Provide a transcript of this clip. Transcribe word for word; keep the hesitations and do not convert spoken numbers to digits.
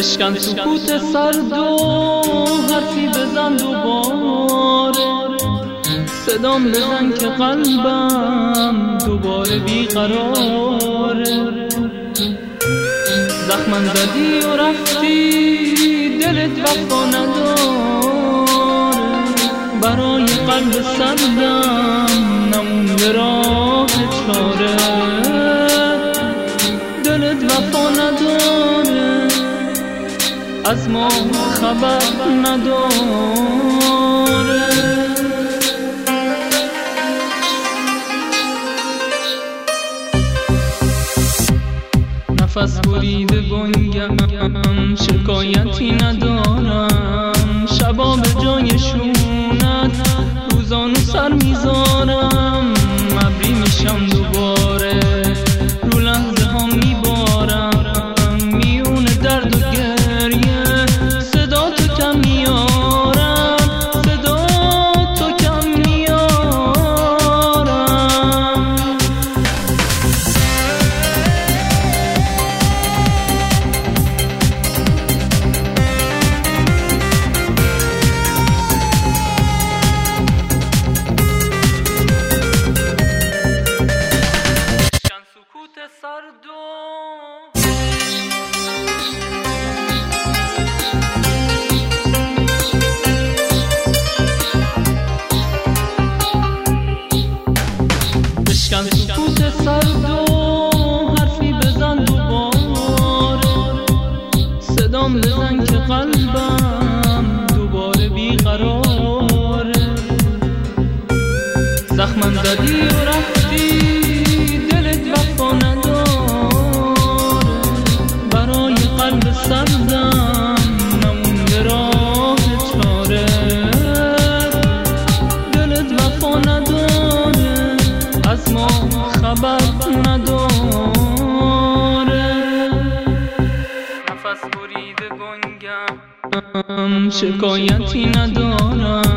بشکن سکوت سرد و حرفی بزن دوباره، صدام بزن که قلبم دوباره بیقراره. زخمم زدی و رفتی، دلت وفا نداره، برای قلب سردم نمونده راه چاره. دلت وفا نداره، از ما خبر نداره. نفس بریده گنگم، شکایتی ندارم، شبا به جای شونت روزانو سر میذارم. ابری میشم دوباره، رو لحظه ها میبارم، میون درد و گریه صدا تو کم میارم، صدا تو کم میارم. بشکن سکوت سرد و حرفی بزن دوباره، صدام بزن که قلبم دوباره بیقراره. زخمم زدی و رفتی، دلت وفا نداره، برای قلب سردم نمونده راه چاره. دلت وفا نداره، از ما خبر نداره. نفس بریده گنگم، شکایتی ندارم،